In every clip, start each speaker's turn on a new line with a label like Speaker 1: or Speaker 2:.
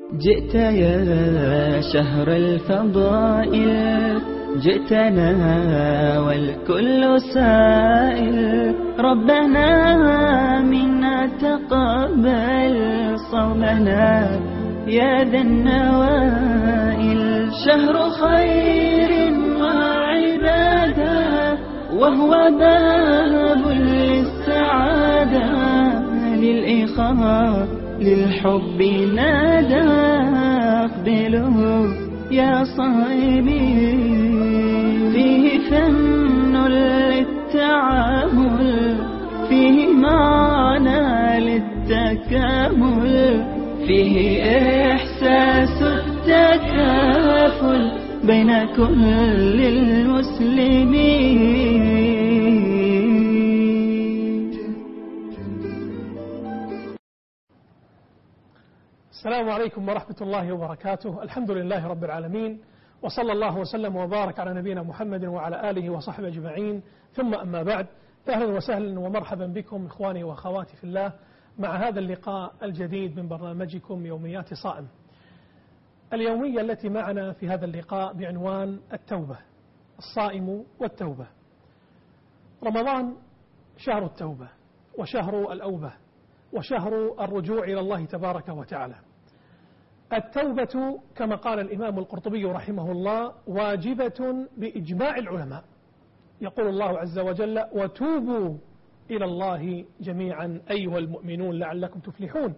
Speaker 1: جئت يا شهر الفضائل، جئتنا والكل سائل، ربنا منا تقبل صومنا يا ذا النوائل. شهر خير وعبادة، وهو باب للسعادة، للإخاء للحب نادى، اقبلوا يا صائمين. فيه فن للتعامل، فيه معنى للتكامل، فيه إحساس التكافل بين كل المسلمين.
Speaker 2: السلام عليكم ورحمة الله وبركاته. الحمد لله رب العالمين، وصلى الله وسلم وبارك على نبينا محمد وعلى آله وصحبه أجمعين، ثم أما بعد، فأهلا وسهلا ومرحبا بكم إخواني وأخواتي في الله مع هذا اللقاء الجديد من برنامجكم يوميات صائم. اليومية التي معنا في هذا اللقاء بعنوان التوبة، الصائم والتوبة. رمضان شهر التوبة وشهر الأوبة وشهر الرجوع إلى الله تبارك وتعالى. التوبة كما قال الإمام القرطبي رحمه الله واجبة بإجماع العلماء. يقول الله عز وجل: وتوبوا إلى الله جميعا أيها المؤمنون لعلكم تفلحون.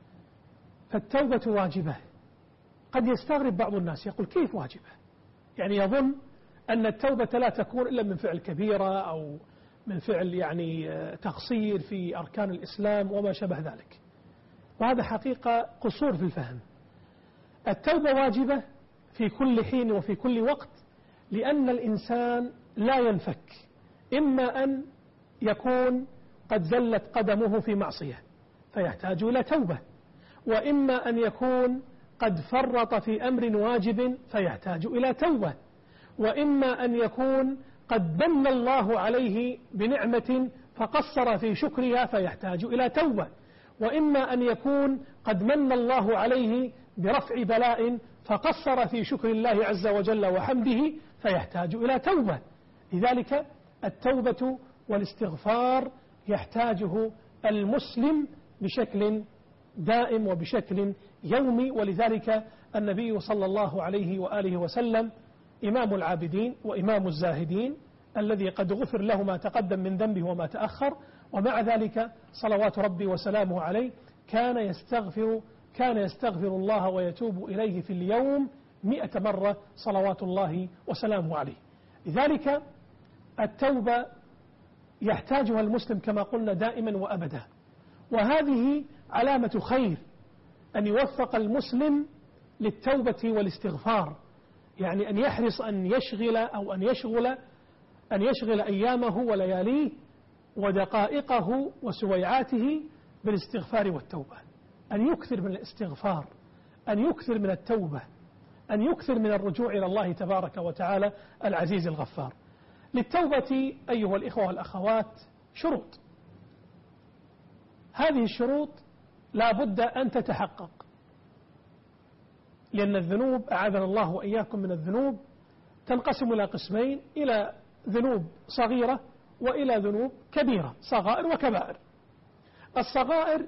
Speaker 2: فالتوبة واجبة. قد يستغرب بعض الناس يقول: كيف واجبة؟ يعني يظن أن التوبة لا تكون إلا من فعل كبيرة أو من فعل تقصير في أركان الإسلام وما شابه ذلك، وهذا حقيقة قصور في الفهم. التوبة واجبة في كل حين وفي كل وقت، لأن الإنسان لا ينفك، إما أن يكون قد زلت قدمه في معصية فيحتاج إلى توبة، وإما أن يكون قد فرط في أمر واجب فيحتاج إلى توبة، وإما أن يكون قد من الله عليه بنعمة فقصر في شكرها فيحتاج إلى توبة، وإما أن يكون قد من الله عليه برفع بلاء فقصر في شكر الله عز وجل وحمده فيحتاج إلى توبة. لذلك التوبة والاستغفار يحتاجه المسلم بشكل دائم وبشكل يومي. ولذلك النبي صلى الله عليه وآله وسلم إمام العابدين وإمام الزاهدين الذي قد غفر له ما تقدم من ذنبه وما تأخر، ومع ذلك صلوات ربي وسلامه عليه كان يستغفر الله ويتوب إليه في اليوم 100 مرة صلوات الله وسلامه عليه. لذلك التوبة يحتاجها المسلم كما قلنا دائما وأبدا، وهذه علامة خير أن يوفق المسلم للتوبة والاستغفار، يعني أن يحرص أن يشغل أيامه ولياليه ودقائقه وسويعاته بالاستغفار والتوبة، أن يكثر من الاستغفار، أن يكثر من التوبة، أن يكثر من الرجوع إلى الله تبارك وتعالى العزيز الغفار. للتوبة أيها الإخوة والأخوات شروط، هذه الشروط لا بد أن تتحقق، لأن الذنوب أعاذنا الله وإياكم من الذنوب تنقسم إلى قسمين: إلى ذنوب صغيرة وإلى ذنوب كبيرة، صغائر وكبائر. الصغائر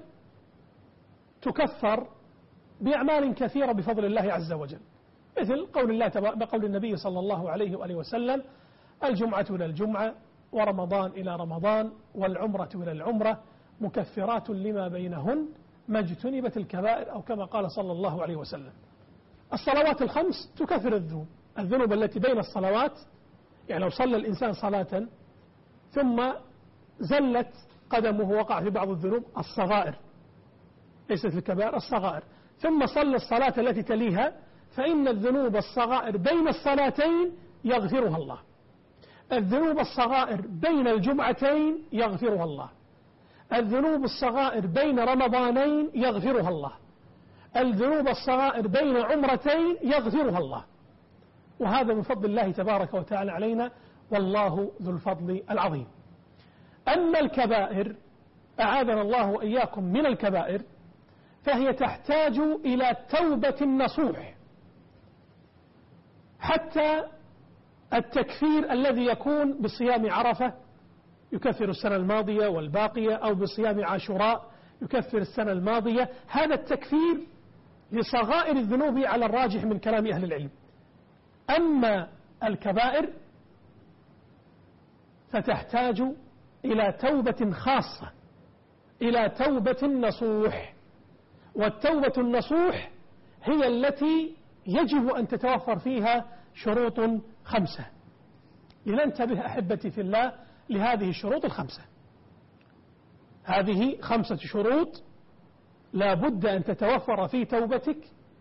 Speaker 2: تكفر بأعمال كثيرة بفضل الله عز وجل، مثل بقول النبي صلى الله عليه وآله وسلم: الجمعة إلى الجمعة، ورمضان إلى رمضان، والعمرة إلى العمرة، مكفرات لما بينهن ما اجتنبت الكبائر، أو كما قال صلى الله عليه وسلم. الصلوات الخمس تكفر الذنوب التي بين الصلوات، يعني لو صلى الإنسان صلاة ثم زلت قدمه وقع في بعض الذنوب الصغائر، ليست الكبائر، الصغائر، ثم صلى الصلاة التي تليها، فإن الذنوب الصغائر بين الصلاتين يغفرها الله. الذنوب الصغائر بين الجمعتين يغفرها الله. الذنوب الصغائر بين رمضانين يغفرها الله. الذنوب الصغائر بين عمرتين يغفرها الله. وهذا من فضل الله تبارك وتعالى علينا، والله ذو الفضل العظيم. أما الكبائر أعاذنا الله وإياكم من الكبائر، فهي تحتاج إلى توبة نصوح. حتى التكفير الذي يكون بصيام عرفة يكفر السنة الماضية والباقية، أو بصيام عاشوراء يكفر السنة الماضية، هذا التكفير لصغائر الذنوب على الراجح من كلام أهل العلم. أما الكبائر فتحتاج إلى توبة خاصة، إلى توبة نصوح. والتوبة النصوح هي التي يجب أن تتوفر فيها شروط 5. لننتبه أحبتي في الله لهذه الشروط 5. هذه 5 شروط لا بد أن تتوفر في توبتك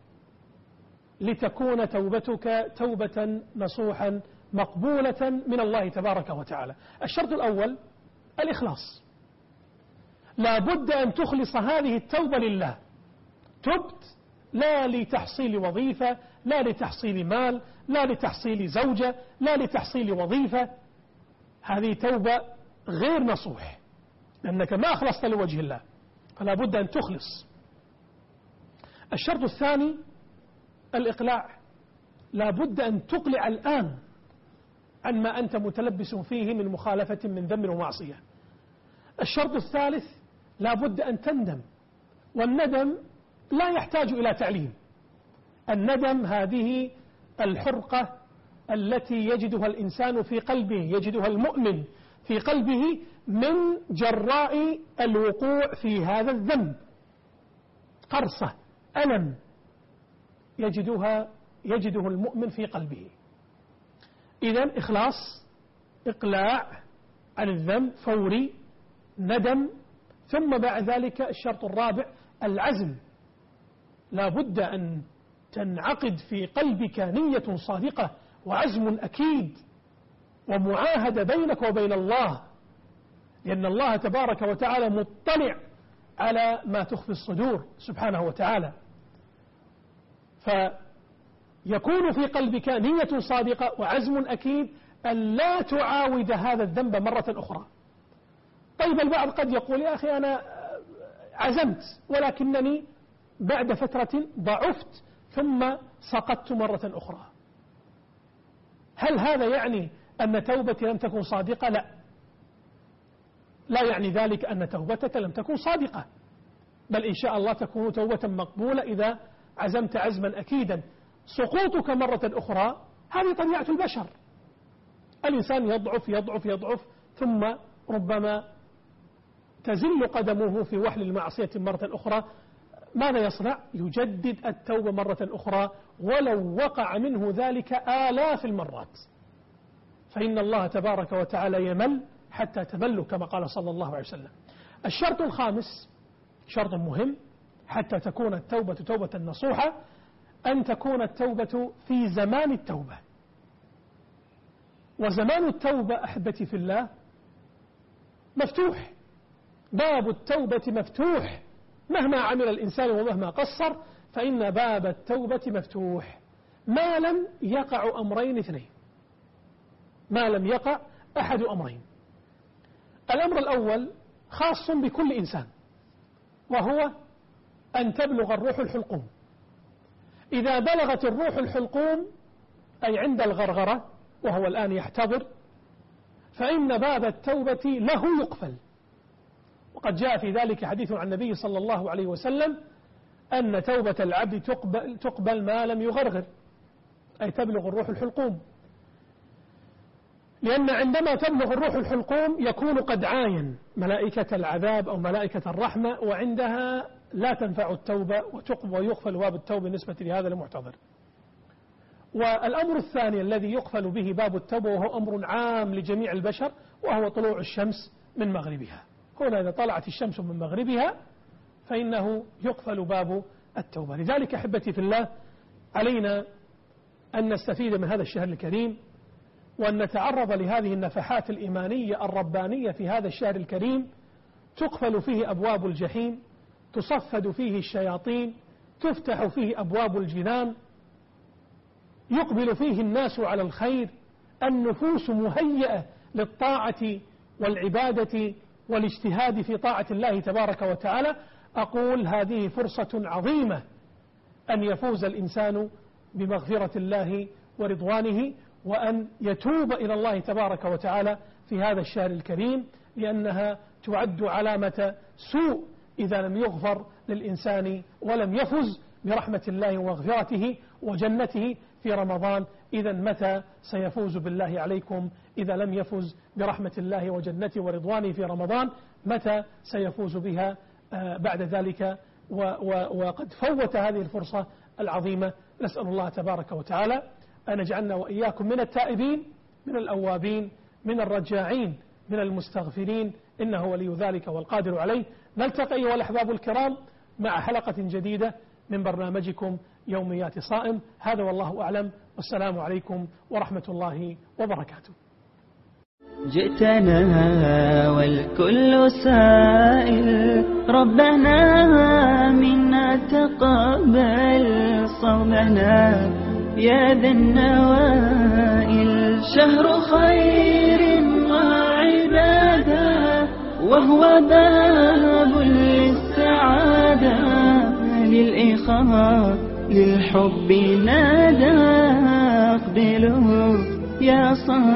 Speaker 2: لتكون توبتك توبة نصوحا مقبولة من الله تبارك وتعالى. الشرط الأول الإخلاص. لا بد أن تخلص هذه التوبة لله. تبت لا لتحصيل وظيفة، لا لتحصيل مال، لا لتحصيل زوجة، لا لتحصيل وظيفة. هذه توبة غير نصوح، لأنك ما أخلصت لوجه الله، فلا بد أن تخلص. الشرط الثاني الإقلاع. لا بد أن تقلع الآن عن ما أنت متلبس فيه من مخالفة من ذنب ومعصية. الشرط الثالث لا بد أن تندم، والندم لا يحتاج إلى تعليم. الندم هذه الحرقة التي يجدها الإنسان في قلبه، يجدها المؤمن في قلبه من جراء الوقوع في هذا الذنب. قرصة، ألم يجده المؤمن في قلبه. إذن إخلاص، إقلاع عن الذنب فوري، ندم، ثم بعد ذلك الشرط الرابع العزم. لا بد أن تنعقد في قلبك نية صادقة وعزم أكيد ومعاهدة بينك وبين الله، لأن الله تبارك وتعالى مطلع على ما تخفي الصدور سبحانه وتعالى. فيكون في قلبك نية صادقة وعزم أكيد أن لا تعاود هذا الذنب مرة أخرى. طيب البعض قد يقول يا أخي أنا عزمت ولكنني بعد فترة ضعفت ثم سقطت مرة أخرى. هل هذا يعني أن توبتي لم تكن صادقة؟ لا يعني ذلك أن توبتك لم تكن صادقة، بل إن شاء الله تكون توبة مقبولة إذا عزمت عزما أكيدا. سقوطك مرة أخرى هذه طبيعة البشر، الإنسان يضعف يضعف يضعف ثم ربما تزل قدمه في وحل المعصية مرة أخرى. ماذا يصنع؟ يجدد التوبة مرة أخرى ولو وقع منه ذلك آلاف المرات، فإن الله تبارك وتعالى يمل حتى تملوا كما قال صلى الله عليه وسلم. الشرط الخامس شرط مهم حتى تكون التوبة توبة نصوحة، أن تكون التوبة في زمان التوبة. وزمان التوبة أحبتي في الله مفتوح، باب التوبة مفتوح، مهما عمل الإنسان ومهما قصر فإن باب التوبة مفتوح ما لم يقع أمرين اثنين، ما لم يقع أحد أمرين. الأمر الأول خاص بكل إنسان، وهو أن تبلغ الروح الحلقوم. إذا بلغت الروح الحلقوم أي عند الغرغرة وهو الآن يحتضر، فإن باب التوبة له يقفل. وقد جاء في ذلك حديث عن النبي صلى الله عليه وسلم أن توبة العبد تقبل ما لم يغرغر، أي تبلغ الروح الحلقوم، لأن عندما تبلغ الروح الحلقوم يكون قد عاين ملائكة العذاب أو ملائكة الرحمة، وعندها لا تنفع التوبة ويقفل باب التوبة بالنسبة لهذا المعتذر. والأمر الثاني الذي يقفل به باب التوبة وهو أمر عام لجميع البشر، وهو طلوع الشمس من مغربها. هنا إذا طلعت الشمس من مغربها فإنه يقفل باب التوبة. لذلك أحبتي في الله علينا أن نستفيد من هذا الشهر الكريم، وأن نتعرض لهذه النفحات الإيمانية الربانية في هذا الشهر الكريم. تقفل فيه أبواب الجحيم، تصفد فيه الشياطين، تفتح فيه أبواب الجنان، يقبل فيه الناس على الخير، النفوس مهيئة للطاعة والعبادة والاجتهاد في طاعة الله تبارك وتعالى. أقول هذه فرصة عظيمة أن يفوز الإنسان بمغفرة الله ورضوانه، وأن يتوب إلى الله تبارك وتعالى في هذا الشهر الكريم، لأنها تعد علامة سوء إذا لم يغفر للإنسان ولم يفز برحمة الله ومغفرته وجنته في رمضان. إذا متى سيفوز بالله عليكم إذا لم يفز برحمة الله وجنته ورضوانه في رمضان؟ متى سيفوز بها بعد ذلك؟ وقد فوت هذه الفرصة العظيمة. نسأل الله تبارك وتعالى أن يجعلنا وإياكم من التائبين، من الأوابين، من الرجاعين، من المستغفرين، إنه ولي ذلك والقادر عليه. نلتقي أيها الأحباب الكرام مع حلقة جديدة من برنامجكم يوميات صائم. هذا والله أعلم، والسلام عليكم ورحمة الله وبركاته.
Speaker 1: جئتنا والكل سائل، ربنا منا تقبل صومنا يا ذا النوائل. شهر خير وعبادة، وهو باب للسعادة، للإخاء للحب نادى. اقبلوا يا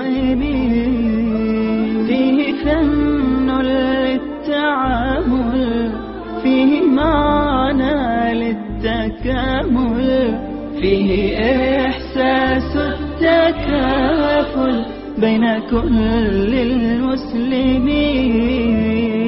Speaker 1: صائمين، فيه فن للتعامل، فيه معنى للتكامل، فيه إحساس التكافل بين كل المسلمين.